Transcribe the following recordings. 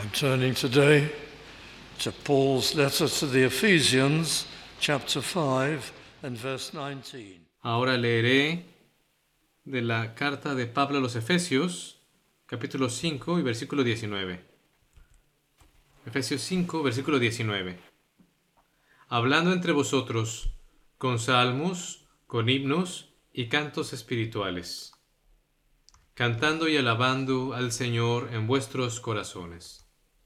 I'm turning today to Paul's letter to the Ephesians, chapter 5 and verse 19. Ahora leeré de la carta de Pablo a los Efesios, capítulo 5 y versículo 19. Efesios 5, versículo 19. Hablando entre vosotros con salmos, con himnos y cantos espirituales, cantando y alabando al Señor en vuestros corazones,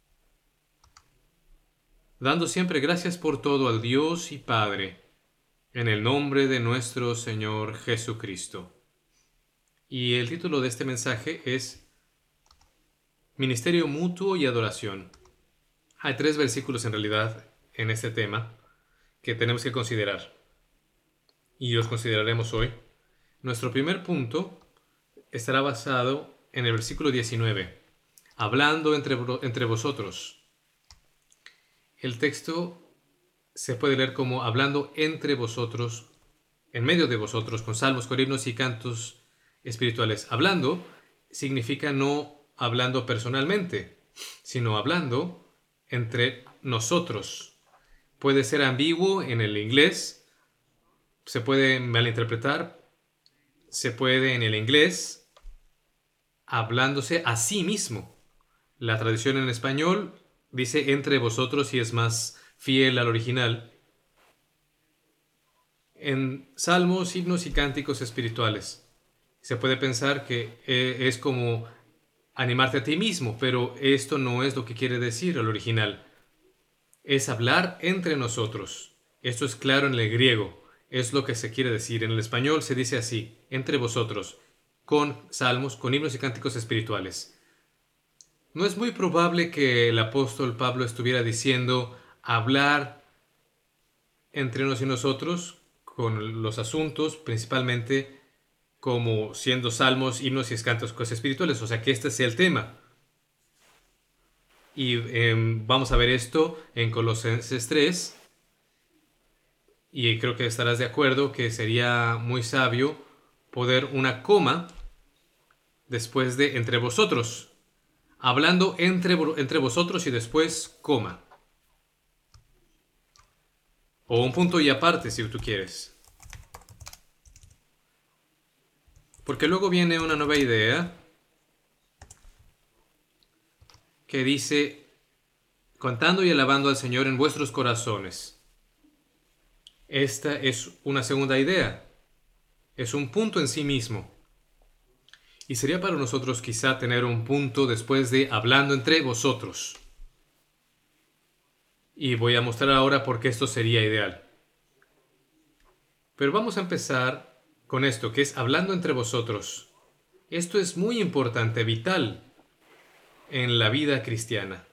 dando siempre gracias por todo al Dios y Padre, en el nombre de nuestro Señor Jesucristo. Y el título de este mensaje es Ministerio Mutuo y Adoración. Hay 3 versículos en realidad en este tema que tenemos que considerar, y los consideraremos hoy. Nuestro primer punto estará basado en el versículo 19, hablando entre vosotros. El texto se puede leer como hablando entre vosotros, en medio de vosotros, con salmos, con himnos y cantos espirituales. Hablando significa no hablando personalmente, sino hablando entre nosotros. Puede ser ambiguo en el inglés, se puede malinterpretar, se puede en el inglés hablándose a sí mismo. La tradición en español dice entre vosotros y es más fiel al original. En salmos, himnos y cánticos espirituales se puede pensar que es como animarte a ti mismo, pero esto no es lo que quiere decir el original. Es hablar entre nosotros. Esto es claro en el griego. Es lo que se quiere decir. En el español se dice así, entre vosotros, con salmos, con himnos y cánticos espirituales. No es muy probable que el apóstol Pablo estuviera diciendo hablar entre unos y nosotros con los asuntos, principalmente como siendo salmos, himnos y cánticos espirituales. O sea, que este sea el tema. Y vamos a ver esto en Colosenses 3. Y creo que estarás de acuerdo que sería muy sabio poner una coma después de entre vosotros. Hablando entre vosotros y después coma. O un punto y aparte, si tú quieres. Porque luego viene una nueva idea que dice, cantando y alabando al Señor en vuestros corazones. Esta es una segunda idea. Es un punto en sí mismo. Y sería para nosotros quizá tener un punto después de hablando entre vosotros. Y voy a mostrar ahora por qué esto sería ideal. Pero vamos a empezar con esto, que es hablando entre vosotros. Esto es muy importante, vital en la vida cristiana.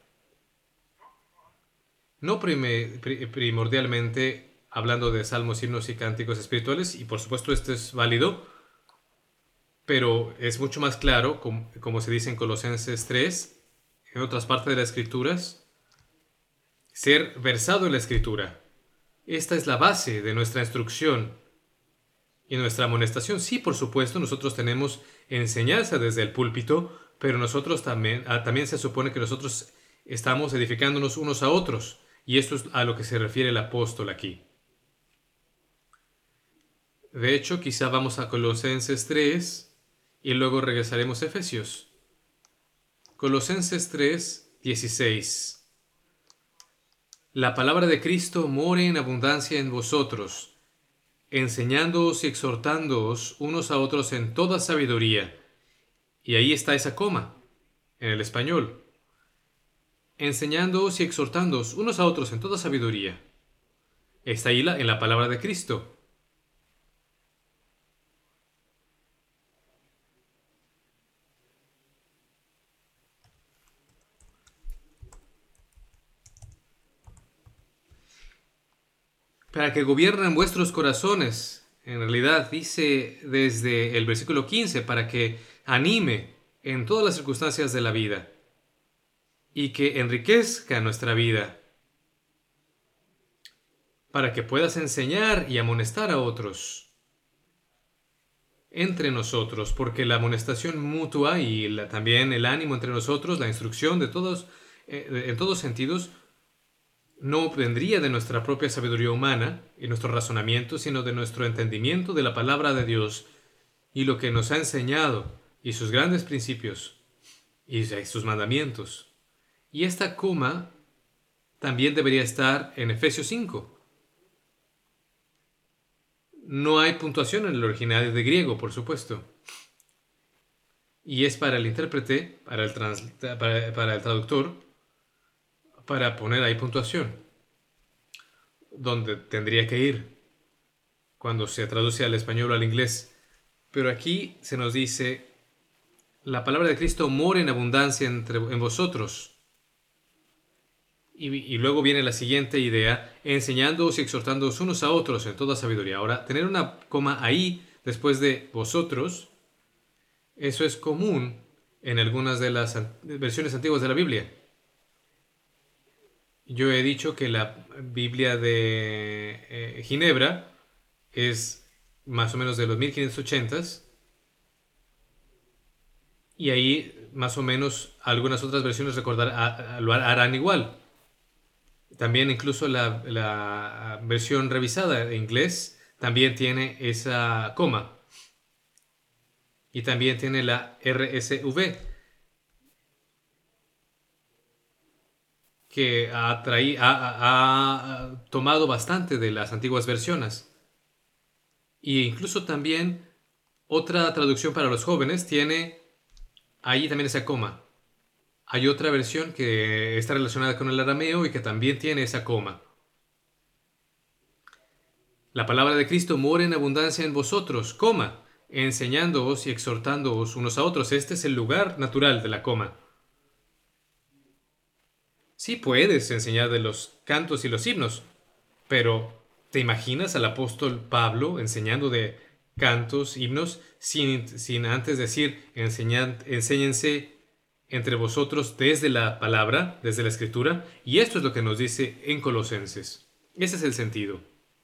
No primordialmente hablando de salmos, himnos y cánticos espirituales, y por supuesto esto es válido, pero es mucho más claro, como se dice en Colosenses 3, en otras partes de las Escrituras, ser versado en la Escritura. Esta es la base de nuestra instrucción y nuestra amonestación. Sí, por supuesto, nosotros tenemos enseñanza desde el púlpito, pero nosotros también se supone que nosotros estamos edificándonos unos a otros, y esto es a lo que se refiere el apóstol aquí. De hecho, quizá vamos a Colosenses 3 y luego regresaremos a Efesios. Colosenses 3, 16. La palabra de Cristo more en abundancia en vosotros, enseñándoos y exhortándoos unos a otros en toda sabiduría. Y ahí está esa coma, en el español. Enseñándoos y exhortándoos unos a otros en toda sabiduría. Está ahí en la palabra de Cristo. Para que gobiernen vuestros corazones. En realidad dice desde el versículo 15, para que anime en todas las circunstancias de la vida y que enriquezca nuestra vida, para que puedas enseñar y amonestar a otros entre nosotros, porque la amonestación mutua y también el ánimo entre nosotros, la instrucción de todos, en todos sentidos, no vendría de nuestra propia sabiduría humana y nuestro razonamiento, sino de nuestro entendimiento de la palabra de Dios y lo que nos ha enseñado, y sus grandes principios, y sus mandamientos. Y esta coma también debería estar en Efesios 5. No hay puntuación en el original de griego, por supuesto. Y es para el intérprete, para el traductor, para poner ahí puntuación, donde tendría que ir cuando se traduce al español o al inglés. Pero aquí se nos dice, la palabra de Cristo mora en abundancia en vosotros. Y luego viene la siguiente idea, enseñándoos y exhortándoos unos a otros en toda sabiduría. Ahora, tener una coma ahí después de vosotros, eso es común en algunas de las versiones antiguas de la Biblia. Yo he dicho que la Biblia de Ginebra es más o menos de los 1580s, y ahí más o menos algunas otras versiones lo harán igual. También incluso la versión revisada de inglés también tiene esa coma. Y también tiene la RSV, que ha tomado bastante de las antiguas versiones. Y incluso también otra traducción para los jóvenes tiene ahí también esa coma. Hay otra versión que está relacionada con el arameo y que también tiene esa coma. La palabra de Cristo mora en abundancia en vosotros, coma, enseñándoos y exhortándoos unos a otros. Este es el lugar natural de la coma. Sí puedes enseñar de los cantos y los himnos, pero ¿te imaginas al apóstol Pablo enseñando de cantos, himnos, sin antes decir, enséñense entre vosotros desde la palabra, desde la escritura? Y esto es lo que nos dice en Colosenses. Ese es el sentido.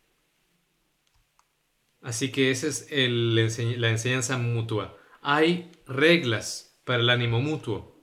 Así que esa es la enseñanza mutua. Hay reglas para el ánimo mutuo.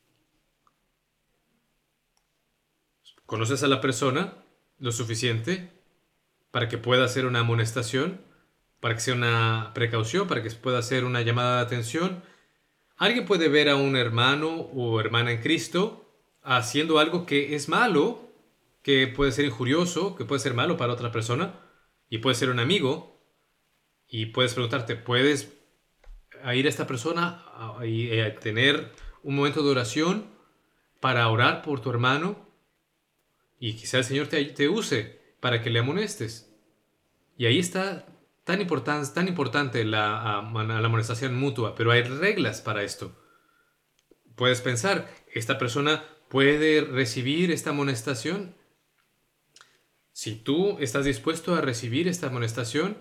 ¿Conoces a la persona lo suficiente para que pueda hacer una amonestación, para que sea una precaución, para que pueda hacer una llamada de atención? Alguien puede ver a un hermano o hermana en Cristo haciendo algo que es malo, que puede ser injurioso, que puede ser malo para otra persona, y puede ser un amigo, y puedes preguntarte, ¿puedes ir a esta persona y tener un momento de oración para orar por tu hermano? Y quizá el Señor te use para que le amonestes. Y ahí está tan importante la amonestación mutua, pero hay reglas para esto. Puedes pensar, ¿esta persona puede recibir esta amonestación? Si tú estás dispuesto a recibir esta amonestación,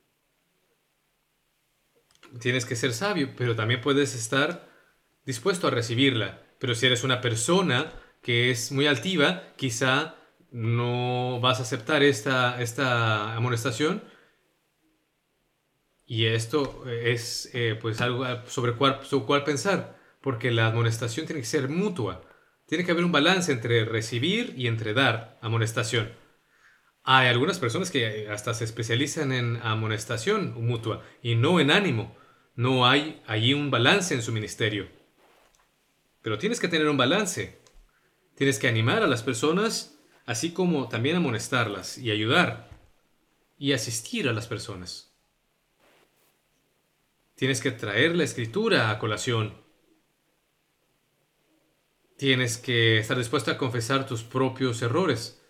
tienes que ser sabio, pero también puedes estar dispuesto a recibirla. Pero si eres una persona que es muy altiva, quizá no vas a aceptar esta amonestación. Y esto es pues algo sobre cuál pensar, porque la amonestación tiene que ser mutua. Tiene que haber un balance entre recibir y entre dar amonestación. Hay algunas personas que hasta se especializan en amonestación mutua y no en ánimo. No hay allí un balance en su ministerio. Pero tienes que tener un balance. Tienes que animar a las personas, así como también amonestarlas y ayudar y asistir a las personas. Tienes que traer la escritura a colación. Tienes que estar dispuesto a confesar tus propios errores.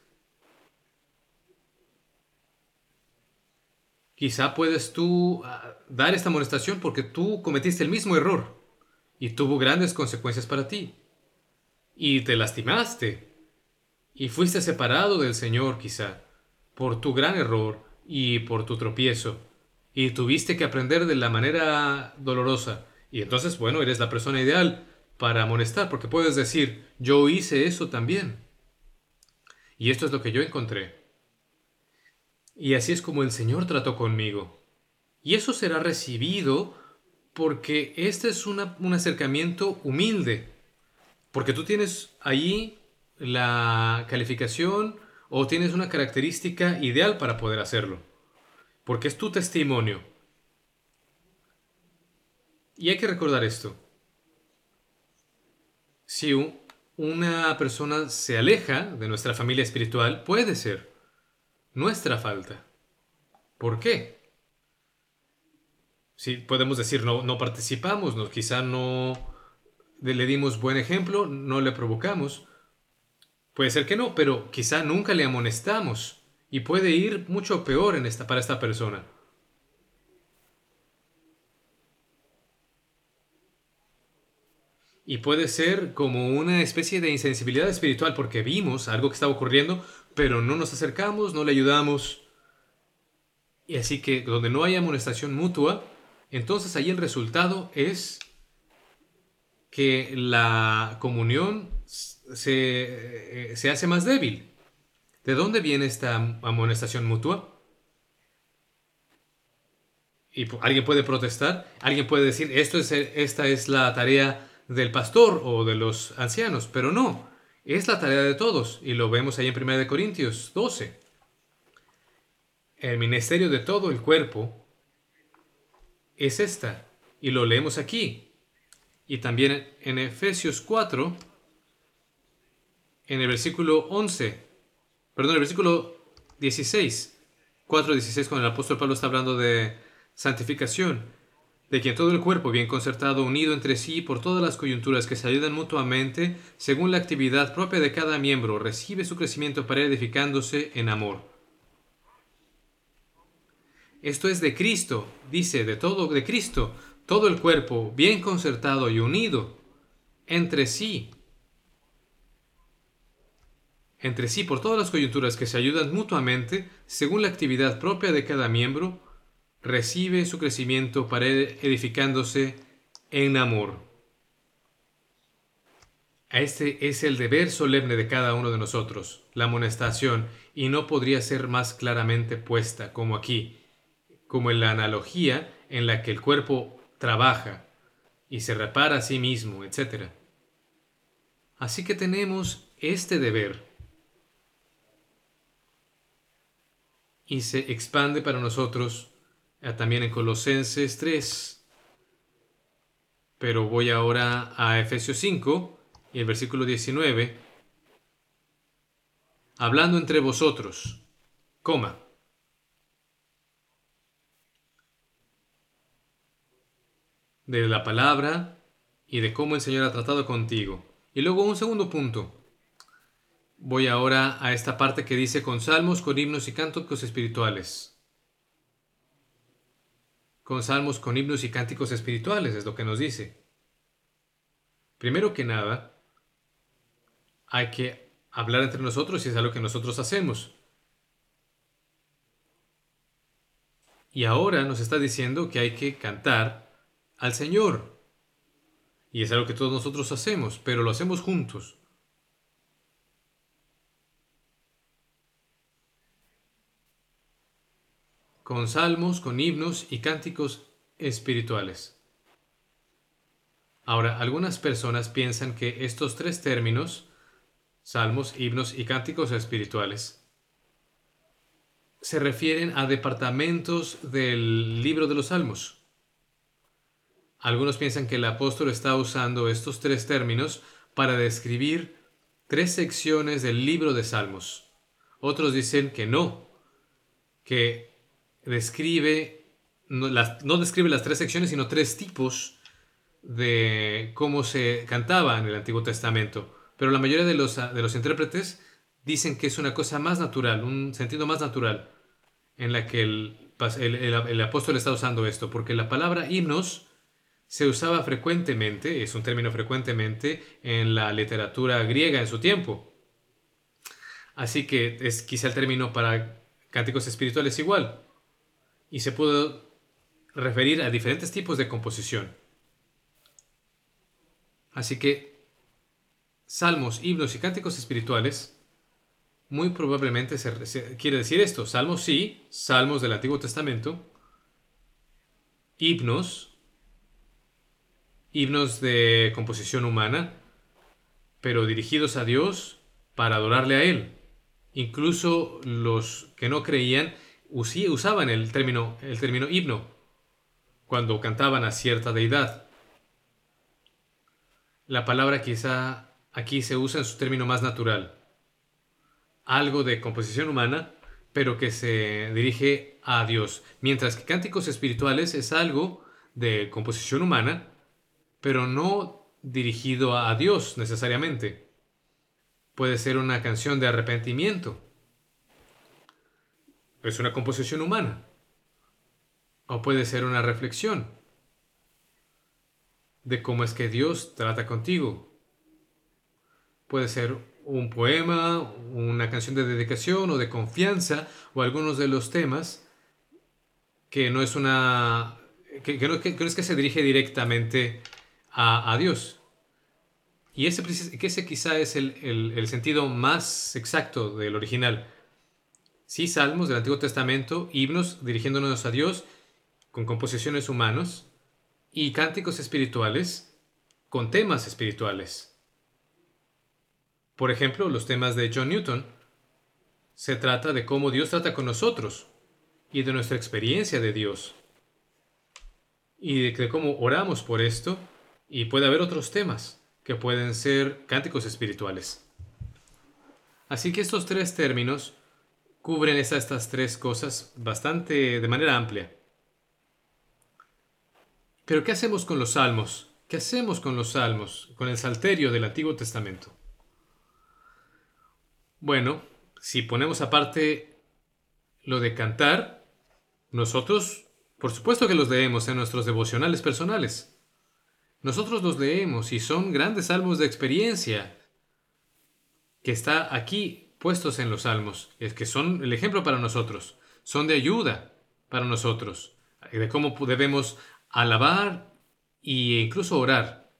Quizá puedes tú dar esta amonestación porque tú cometiste el mismo error y tuvo grandes consecuencias para ti. Y te lastimaste. Y fuiste separado del Señor quizá por tu gran error y por tu tropiezo. Y tuviste que aprender de la manera dolorosa. Y entonces, bueno, eres la persona ideal para amonestar, porque puedes decir, yo hice eso también. Y esto es lo que yo encontré. Y así es como el Señor trató conmigo. Y eso será recibido porque este es un acercamiento humilde. Porque tú tienes ahí la calificación o tienes una característica ideal para poder hacerlo. Porque es tu testimonio. Y hay que recordar esto. Si una persona se aleja de nuestra familia espiritual, puede ser nuestra falta. ¿Por qué? Si podemos decir no participamos, quizá no le dimos buen ejemplo, no le provocamos. Puede ser que no, pero quizá nunca le amonestamos y puede ir mucho peor para esta persona. Y puede ser como una especie de insensibilidad espiritual porque vimos algo que estaba ocurriendo, pero no nos acercamos, no le ayudamos. Y así que donde no hay amonestación mutua, entonces ahí el resultado es que la comunión se hace más débil. ¿De dónde viene esta amonestación mutua? Y alguien puede protestar, alguien puede decir, esta es la tarea del pastor o de los ancianos, pero no, es la tarea de todos, y lo vemos ahí en 1 Corintios 12. El ministerio de todo el cuerpo es esta, y lo leemos aquí, y también en Efesios 4, en el versículo 11, perdón, el versículo 16, 4:16, cuando el apóstol Pablo está hablando de santificación, de quien todo el cuerpo bien concertado, unido entre sí por todas las coyunturas que se ayudan mutuamente, según la actividad propia de cada miembro, recibe su crecimiento para ir edificándose en amor. Esto es de Cristo, dice, de Cristo, todo el cuerpo bien concertado y unido entre sí por todas las coyunturas que se ayudan mutuamente, según la actividad propia de cada miembro, recibe su crecimiento para ir edificándose en amor. Este es el deber solemne de cada uno de nosotros, la amonestación, y no podría ser más claramente puesta como aquí, como en la analogía en la que el cuerpo trabaja y se repara a sí mismo, etc. Así que tenemos este deber y se expande para nosotros también en Colosenses 3. Pero voy ahora a Efesios 5 y el versículo 19. Hablando entre vosotros, de la palabra y de cómo el Señor ha tratado contigo. Y luego un segundo punto. Voy ahora a esta parte que dice con salmos, con himnos y cánticos espirituales. Con salmos, con himnos y cánticos espirituales, es lo que nos dice. Primero que nada, hay que hablar entre nosotros y es algo que nosotros hacemos. Y ahora nos está diciendo que hay que cantar al Señor. Y es algo que todos nosotros hacemos, pero lo hacemos juntos. Con salmos, con himnos y cánticos espirituales. Ahora, algunas personas piensan que estos tres términos, salmos, himnos y cánticos espirituales, se refieren a departamentos del libro de los salmos. Algunos piensan que el apóstol está usando estos tres términos para describir tres secciones del libro de Salmos. Otros dicen que no, que no describe las tres secciones, sino tres tipos de cómo se cantaba en el Antiguo Testamento. Pero la mayoría de los intérpretes dicen que es una cosa más natural, un sentido más natural, en la que el apóstol está usando esto, porque la palabra himnos se usaba frecuentemente, es un término frecuentemente en la literatura griega en su tiempo. Así que es quizá el término para cánticos espirituales igual. Y se puede referir a diferentes tipos de composición. Así que salmos, himnos y cánticos espirituales muy probablemente quiere decir esto. Salmos sí, salmos del Antiguo Testamento. Himnos de composición humana, pero dirigidos a Dios para adorarle a Él. Incluso los que no creían usaban el término himno cuando cantaban a cierta deidad. La palabra quizá aquí se usa en su término más natural. Algo de composición humana, pero que se dirige a Dios. Mientras que cánticos espirituales es algo de composición humana, pero no dirigido a Dios necesariamente. Puede ser una canción de arrepentimiento. Es una composición humana. O puede ser una reflexión de cómo es que Dios trata contigo. Puede ser un poema, una canción de dedicación o de confianza, o algunos de los temas que no es una... que no es que se dirige directamente a Dios. Y ese quizá es el sentido más exacto del original. Sí, salmos del Antiguo Testamento, himnos dirigiéndonos a Dios con composiciones humanas y cánticos espirituales con temas espirituales. Por ejemplo, los temas de John Newton se trata de cómo Dios trata con nosotros y de nuestra experiencia de Dios y de cómo oramos por esto, y puede haber otros temas que pueden ser cánticos espirituales. Así que estos tres términos cubren estas tres cosas de manera amplia. Pero ¿qué hacemos con los salmos? ¿Qué hacemos con los salmos, con el salterio del Antiguo Testamento? Bueno, si ponemos aparte lo de cantar, nosotros, por supuesto que los leemos en nuestros devocionales personales. Nosotros los leemos y son grandes salmos de experiencia que está aquí puestos en los salmos. Es que son el ejemplo para nosotros. Son de ayuda para nosotros. De cómo debemos alabar e incluso orar.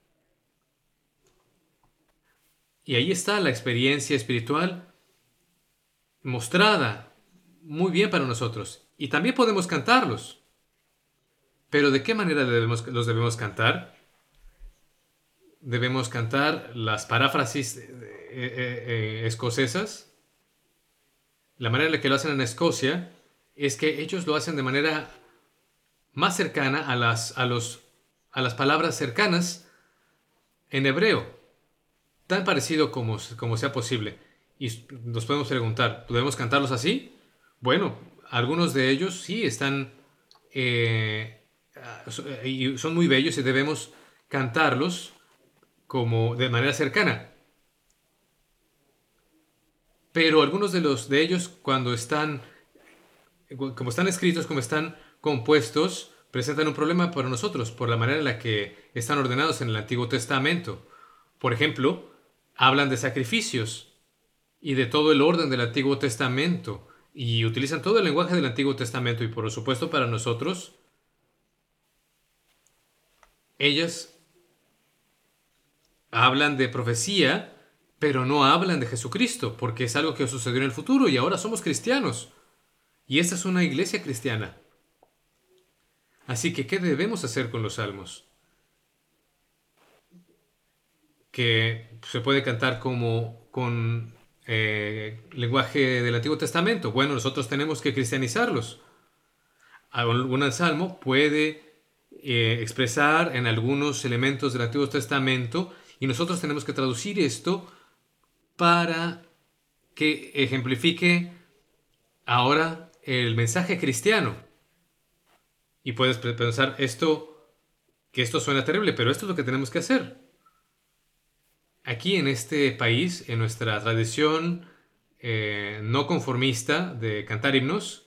Y ahí está la experiencia espiritual mostrada muy bien para nosotros. Y también podemos cantarlos. Pero ¿de qué manera los debemos cantar? Debemos cantar las paráfrasis escocesas. La manera en la que lo hacen en Escocia es que ellos lo hacen de manera más cercana a las palabras cercanas en hebreo, tan parecido como sea posible. Y nos podemos preguntar, ¿podemos cantarlos así? Bueno, algunos de ellos sí están y son muy bellos y debemos cantarlos como de manera cercana. Pero algunos de ellos, como están escritos, como están compuestos, presentan un problema para nosotros por la manera en la que están ordenados en el Antiguo Testamento. Por ejemplo, hablan de sacrificios y de todo el orden del Antiguo Testamento y utilizan todo el lenguaje del Antiguo Testamento, y por supuesto para nosotros, ellas hablan de profecía, pero no hablan de Jesucristo, porque es algo que sucedió en el futuro y ahora somos cristianos. Y esta es una iglesia cristiana. Así que, ¿qué debemos hacer con los salmos? Que se puede cantar como con lenguaje del Antiguo Testamento. Bueno, nosotros tenemos que cristianizarlos. Un salmo puede expresar en algunos elementos del Antiguo Testamento, y nosotros tenemos que traducir esto para que ejemplifique ahora el mensaje cristiano. Y puedes pensar que esto suena terrible, pero esto es lo que tenemos que hacer. Aquí en este país, en nuestra tradición no conformista de cantar himnos,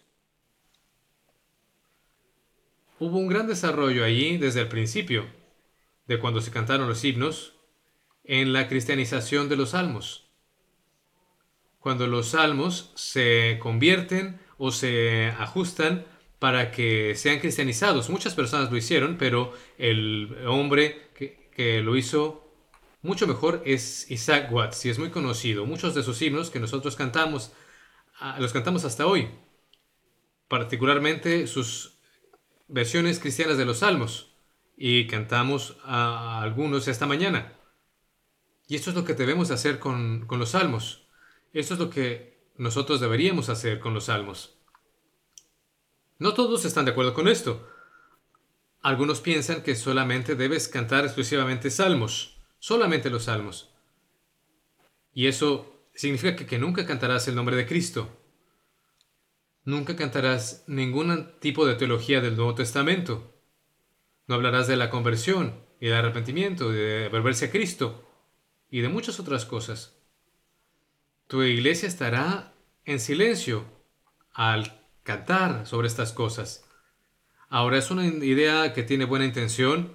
hubo un gran desarrollo allí desde el principio, de cuando se cantaron los himnos, en la cristianización de los salmos. Cuando los salmos se convierten o se ajustan para que sean cristianizados. Muchas personas lo hicieron, pero el hombre que lo hizo mucho mejor es Isaac Watts, y es muy conocido. Muchos de sus himnos que nosotros cantamos, los cantamos hasta hoy. Particularmente sus versiones cristianas de los salmos. Y cantamos a algunos esta mañana. Y esto es lo que debemos hacer con los salmos. Esto es lo que nosotros deberíamos hacer con los salmos. No todos están de acuerdo con esto. Algunos piensan que solamente debes cantar exclusivamente salmos, solamente los salmos. Y eso significa que nunca cantarás el nombre de Cristo. Nunca cantarás ningún tipo de teología del Nuevo Testamento. No hablarás de la conversión y del arrepentimiento, de volverse a Cristo y de muchas otras cosas. Tu iglesia estará en silencio al cantar sobre estas cosas. Ahora es una idea que tiene buena intención,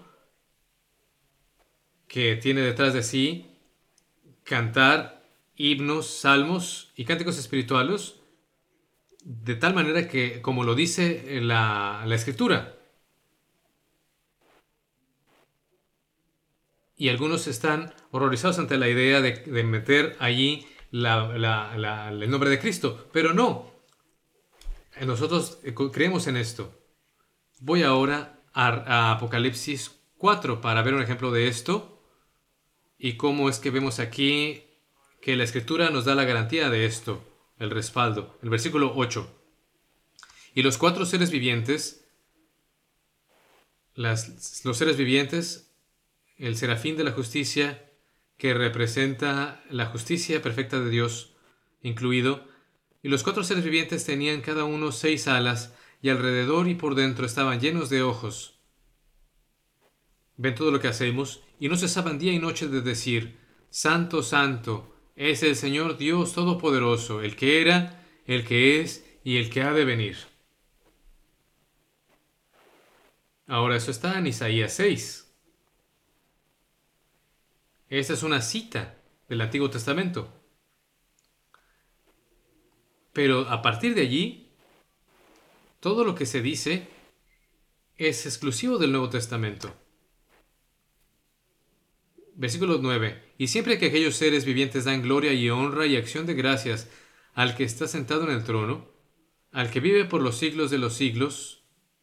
que tiene detrás de sí cantar himnos, salmos y cánticos espirituales de tal manera que, como lo dice la Escritura, y algunos están horrorizados ante la idea de meter allí el nombre de Cristo, pero no, nosotros creemos en esto. Voy ahora a Apocalipsis 4 para ver un ejemplo de esto y cómo es que vemos aquí que la Escritura nos da la garantía de esto, el respaldo. El versículo 8. Y los cuatro seres vivientes, los seres vivientes, el serafín de la justicia, que representa la justicia perfecta de Dios, incluido, y los cuatro seres vivientes tenían cada uno 6 alas, y alrededor y por dentro estaban llenos de ojos. Ven todo lo que hacemos, y no cesaban día y noche de decir: Santo, Santo, es el Señor Dios Todopoderoso, el que era, el que es y el que ha de venir. Ahora eso está en Isaías 6. Esta es una cita del Antiguo Testamento. Pero a partir de allí, todo lo que se dice es exclusivo del Nuevo Testamento. Versículo 9. Y siempre que aquellos seres vivientes dan gloria y honra y acción de gracias al que está sentado en el trono, al que vive por los siglos de los siglos.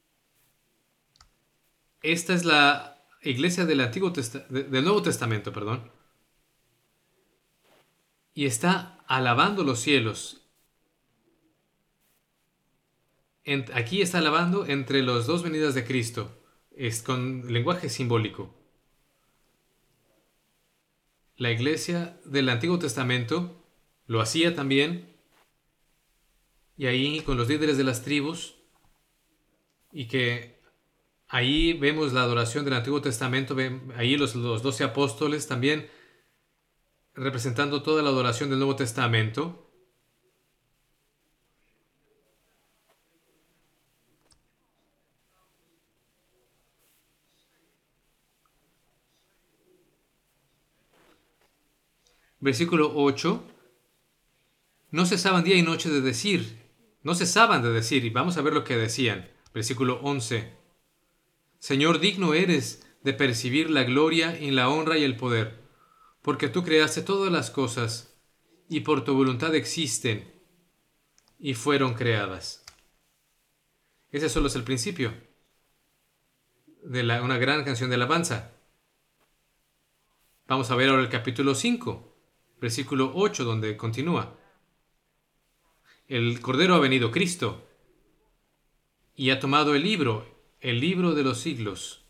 Esta es la iglesia del Nuevo Testamento, perdón. Y está alabando los cielos. Aquí está alabando entre las dos venidas de Cristo. Es con lenguaje simbólico. La iglesia del Antiguo Testamento lo hacía también. Y ahí con los líderes de las tribus. Y que ahí vemos la adoración del Antiguo Testamento. Ahí los 12 apóstoles también representando toda la adoración del Nuevo Testamento. Versículo 8. No cesaban día y noche de decir. No cesaban de decir. Y vamos a ver lo que decían. Versículo 11. Señor, digno eres de percibir la gloria y la honra y el poder, porque tú creaste todas las cosas, y por tu voluntad existen, y fueron creadas. Ese solo es el principio de una gran canción de alabanza. Vamos a ver ahora el capítulo 5. Versículo 8, donde continúa. El Cordero ha venido, Cristo, y ha tomado el libro de los siglos,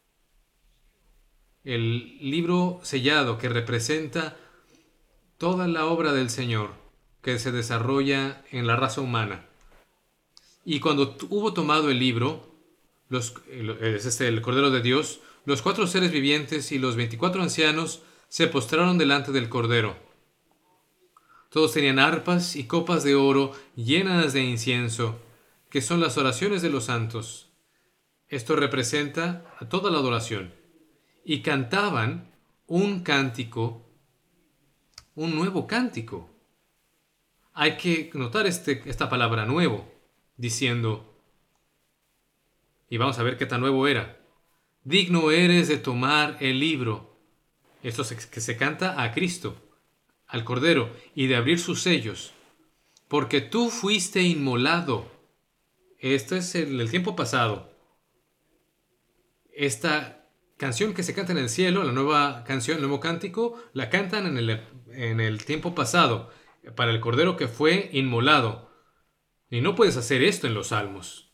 el libro sellado que representa toda la obra del Señor que se desarrolla en la raza humana. Y cuando hubo tomado el libro, el Cordero de Dios, los 4 seres vivientes y los 24 ancianos se postraron delante del Cordero. Todos tenían arpas y copas de oro llenas de incienso, que son las oraciones de los santos. Esto representa a toda la adoración. Y cantaban un cántico, un nuevo cántico. Hay que notar esta palabra nuevo, diciendo, y vamos a ver qué tan nuevo era. Digno eres de tomar el libro. Esto que se canta a Cristo, al Cordero, y de abrir sus sellos, porque tú fuiste inmolado. Esto es el tiempo pasado. Esta canción que se canta en el cielo, la nueva canción, el nuevo cántico, la cantan en el tiempo pasado, para el Cordero que fue inmolado. Y no puedes hacer esto en los salmos.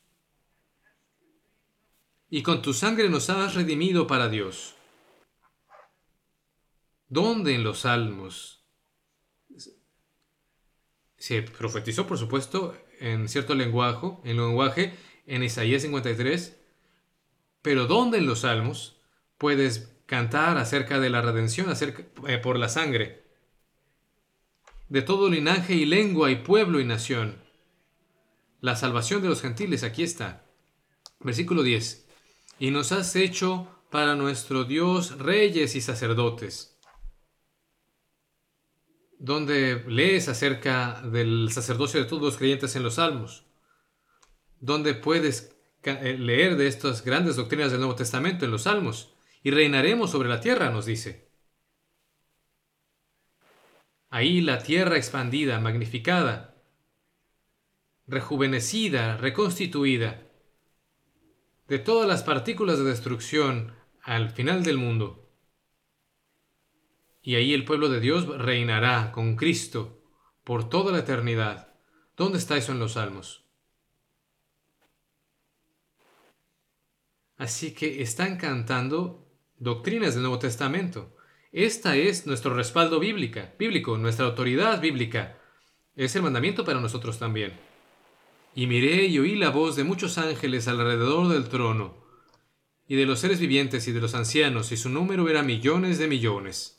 Y con tu sangre nos has redimido para Dios. ¿Dónde en los salmos? Se profetizó, por supuesto, en cierto lenguaje, en Isaías 53, pero ¿dónde en los salmos puedes cantar acerca de la redención, por la sangre? De todo linaje y lengua y pueblo y nación. La salvación de los gentiles, aquí está. Versículo 10. Y nos has hecho para nuestro Dios reyes y sacerdotes. Donde lees acerca del sacerdocio de todos los creyentes en los salmos. Donde puedes leer de estas grandes doctrinas del Nuevo Testamento en los salmos. Y reinaremos sobre la tierra, nos dice. Ahí la tierra expandida, magnificada, rejuvenecida, reconstituida, de todas las partículas de destrucción al final del mundo. Y ahí el pueblo de Dios reinará con Cristo por toda la eternidad. ¿Dónde está eso en los salmos? Así que están cantando doctrinas del Nuevo Testamento. Esta es nuestro respaldo bíblico, nuestra autoridad bíblica. Es el mandamiento para nosotros también. Y miré y oí la voz de muchos ángeles alrededor del trono, y de los seres vivientes y de los ancianos, y su número era millones de millones,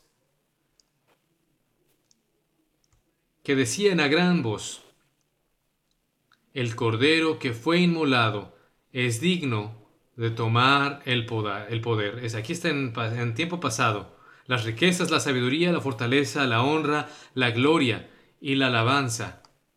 que decían a gran voz: el Cordero que fue inmolado es digno de tomar el poder. Aquí está en tiempo pasado. Las riquezas, la sabiduría, la fortaleza, la honra, la gloria y la alabanza.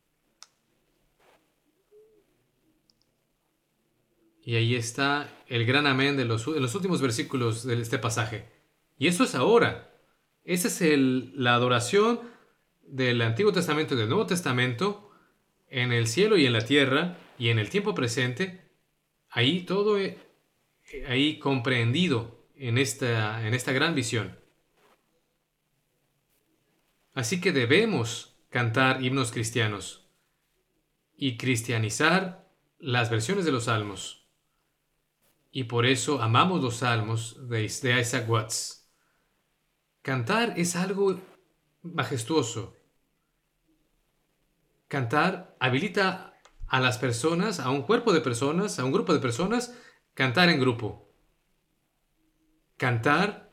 Y ahí está el gran amén en los últimos versículos de este pasaje. Y eso es ahora. Esa es la adoración del Antiguo Testamento y del Nuevo Testamento en el cielo y en la tierra y en el tiempo presente. Ahí todo ahí comprendido en esta gran visión. Así que debemos cantar himnos cristianos y cristianizar las versiones de los salmos. Y por eso amamos los salmos de Isaac Watts. Cantar es algo majestuoso. Cantar habilita a las personas, a un cuerpo de personas, a un grupo de personas, cantar en grupo. Cantar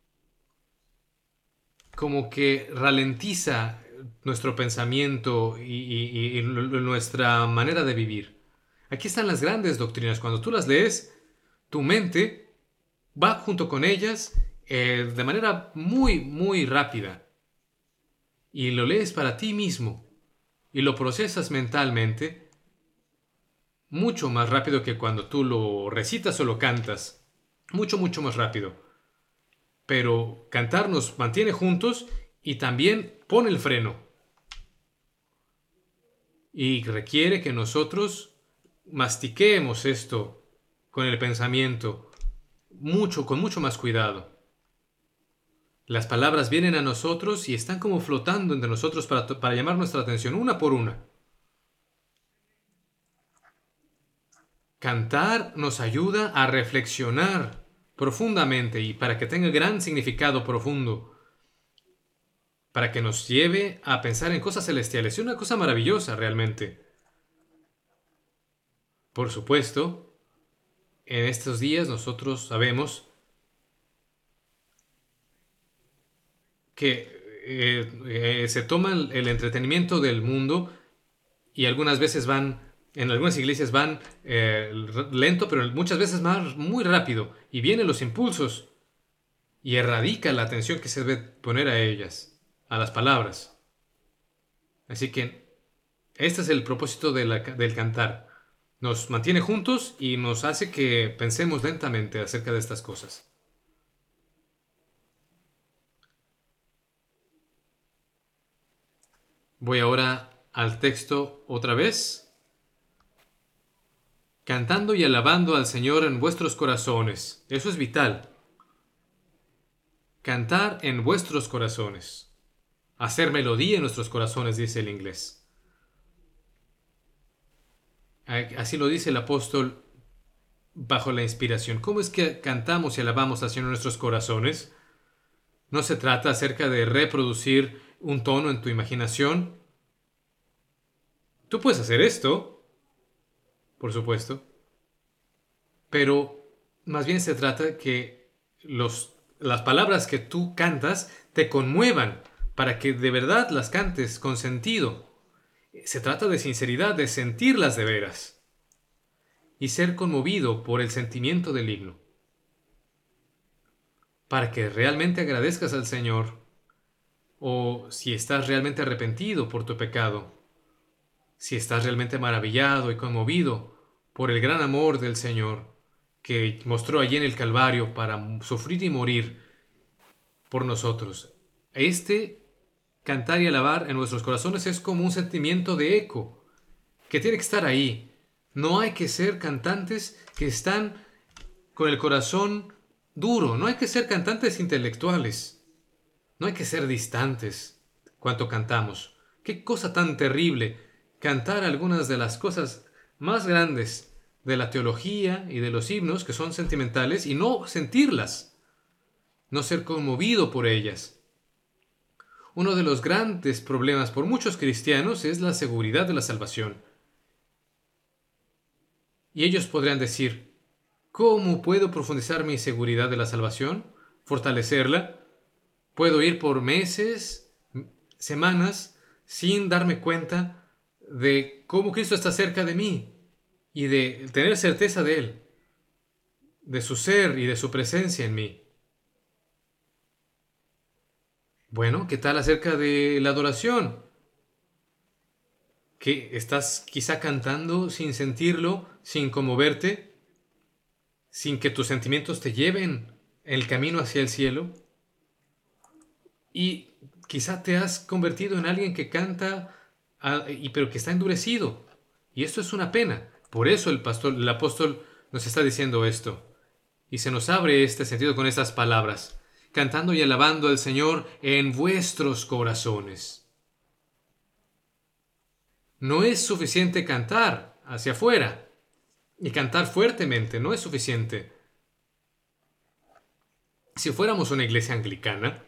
como que ralentiza nuestro pensamiento y nuestra manera de vivir. Aquí están las grandes doctrinas. Cuando tú las lees, tu mente va junto con ellas de manera muy, muy rápida. Y lo lees para ti mismo. Y lo procesas mentalmente mucho más rápido que cuando tú lo recitas o lo cantas. Mucho, mucho más rápido. Pero cantar nos mantiene juntos y también pone el freno. Y requiere que nosotros mastiquemos esto con el pensamiento, con mucho más cuidado. Las palabras vienen a nosotros y están como flotando entre nosotros para llamar nuestra atención una por una. Cantar nos ayuda a reflexionar profundamente y para que tenga gran significado profundo, para que nos lleve a pensar en cosas celestiales. Es una cosa maravillosa realmente. Por supuesto, en estos días nosotros sabemos que se toman el entretenimiento del mundo y algunas veces en algunas iglesias van lento, pero muchas veces muy rápido, y vienen los impulsos y erradica la atención que se debe poner a ellas, a las palabras. Así que este es el propósito del cantar. Nos mantiene juntos y nos hace que pensemos lentamente acerca de estas cosas. Voy ahora al texto otra vez. Cantando y alabando al Señor en vuestros corazones. Eso es vital. cantar en vuestros corazones. Hacer melodía en nuestros corazones, dice el inglés. Así lo dice el apóstol bajo la inspiración. ¿Cómo es que cantamos y alabamos al Señor en nuestros corazones? No se trata acerca de reproducir un tono en tu imaginación. Tú puedes hacer esto, por supuesto, pero más bien se trata que las palabras que tú cantas te conmuevan para que de verdad las cantes con sentido. Se trata de sinceridad, de sentirlas de veras y ser conmovido por el sentimiento del himno, para que realmente agradezcas al Señor, o si estás realmente arrepentido por tu pecado, si estás realmente maravillado y conmovido por el gran amor del Señor que mostró allí en el Calvario para sufrir y morir por nosotros. Cantar y alabar en nuestros corazones es como un sentimiento de eco que tiene que estar ahí. No hay que ser cantantes que están con el corazón duro. No hay que ser cantantes intelectuales. No hay que ser distantes cuando cantamos. Qué cosa tan terrible cantar algunas de las cosas más grandes de la teología y de los himnos que son sentimentales y no sentirlas, no ser conmovido por ellas. Uno de los grandes problemas por muchos cristianos es la seguridad de la salvación. Y ellos podrían decir, ¿cómo puedo profundizar mi seguridad de la salvación? ¿Fortalecerla? ¿Puedo ir por meses, semanas, sin darme cuenta de cómo Cristo está cerca de mí y de tener certeza de Él, de su ser y de su presencia en mí? Bueno, ¿qué tal acerca de la adoración? ¿Que estás quizá cantando sin sentirlo, sin conmoverte, sin que tus sentimientos te lleven el camino hacia el cielo? Y quizá te has convertido en alguien que canta, pero que está endurecido. Y esto es una pena. Por eso el apóstol nos está diciendo esto. Y se nos abre este sentido con estas palabras. Cantando y alabando al Señor en vuestros corazones. No es suficiente cantar hacia afuera y cantar fuertemente, no es suficiente. Si fuéramos una iglesia anglicana,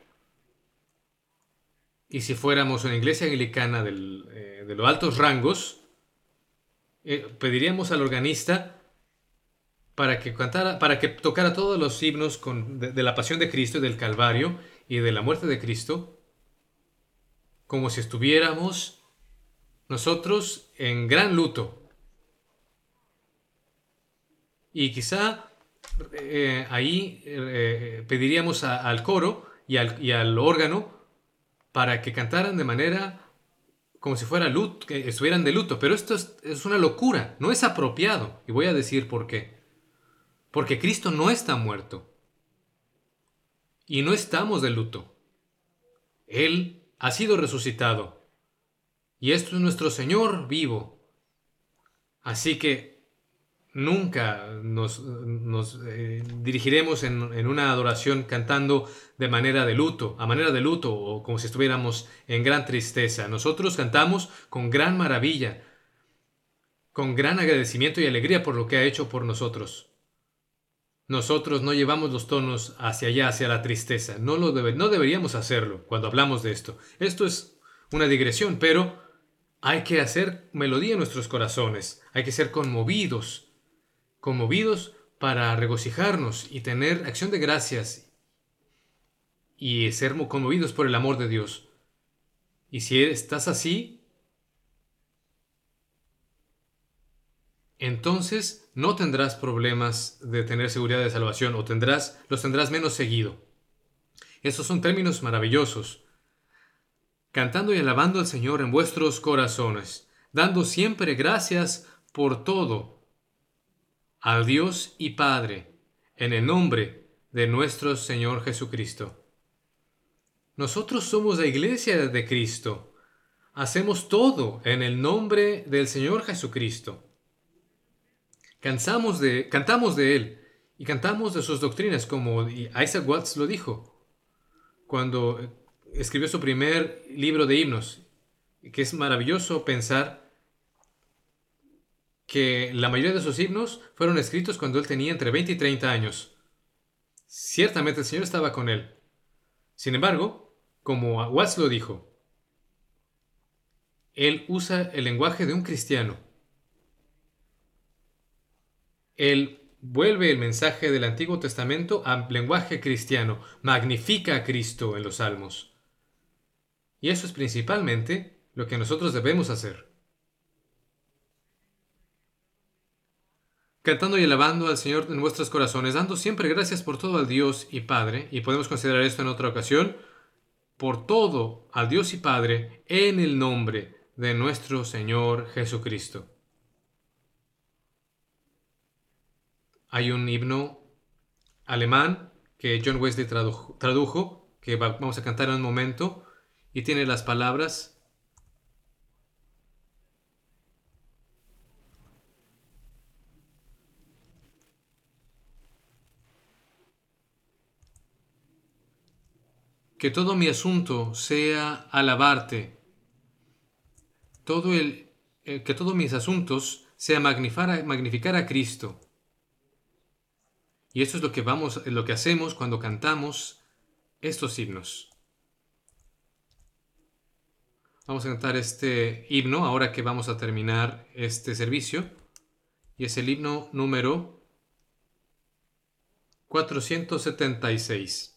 y si fuéramos una iglesia anglicana de los altos rangos, pediríamos al organista para que tocara todos los himnos de la pasión de Cristo y del Calvario y de la muerte de Cristo, como si estuviéramos nosotros en gran luto. Y quizá ahí pediríamos al coro y al órgano para que cantaran de manera como si fuera luto, que estuvieran de luto. Pero esto es una locura, no es apropiado. Y voy a decir por qué. Porque Cristo no está muerto. Y no estamos de luto. Él ha sido resucitado. Y esto es nuestro Señor vivo. Así que nunca nos dirigiremos en una adoración cantando de manera de luto, a manera de luto o como si estuviéramos en gran tristeza. Nosotros cantamos con gran maravilla, con gran agradecimiento y alegría por lo que ha hecho por nosotros. Nosotros no llevamos los tonos hacia allá, hacia la tristeza. No deberíamos hacerlo cuando hablamos de esto. Esto es una digresión, pero hay que hacer melodía en nuestros corazones. Hay que ser conmovidos para regocijarnos y tener acción de gracias y ser conmovidos por el amor de Dios. Y si estás así, entonces no tendrás problemas de tener seguridad de salvación o los tendrás menos seguido. Esos son términos maravillosos. Cantando y alabando al Señor en vuestros corazones, dando siempre gracias por todo al Dios y Padre, en el nombre de nuestro Señor Jesucristo. Nosotros somos la iglesia de Cristo. Hacemos todo en el nombre del Señor Jesucristo. Cantamos de Él y cantamos de sus doctrinas, como Isaac Watts lo dijo. cuando escribió su primer libro de himnos, que es maravilloso pensar que la mayoría de sus himnos fueron escritos cuando él tenía entre 20 y 30 años. Ciertamente el Señor estaba con él. Sin embargo, como Watts lo dijo, él usa el lenguaje de un cristiano. Él vuelve el mensaje del Antiguo Testamento a lenguaje cristiano, magnifica a Cristo en los salmos. Y eso es principalmente lo que nosotros debemos hacer. Cantando y alabando al Señor en vuestros corazones, dando siempre gracias por todo al Dios y Padre, y podemos considerar esto en otra ocasión, por todo al Dios y Padre, en el nombre de nuestro Señor Jesucristo. Hay un himno alemán que John Wesley tradujo, que vamos a cantar en un momento, y tiene las palabras: que todo mi asunto sea alabarte, que todos mis asuntos sea magnificar a Cristo. Y esto es lo que hacemos cuando cantamos estos himnos. Vamos a cantar este himno ahora que vamos a terminar este servicio. Y es el himno número 476.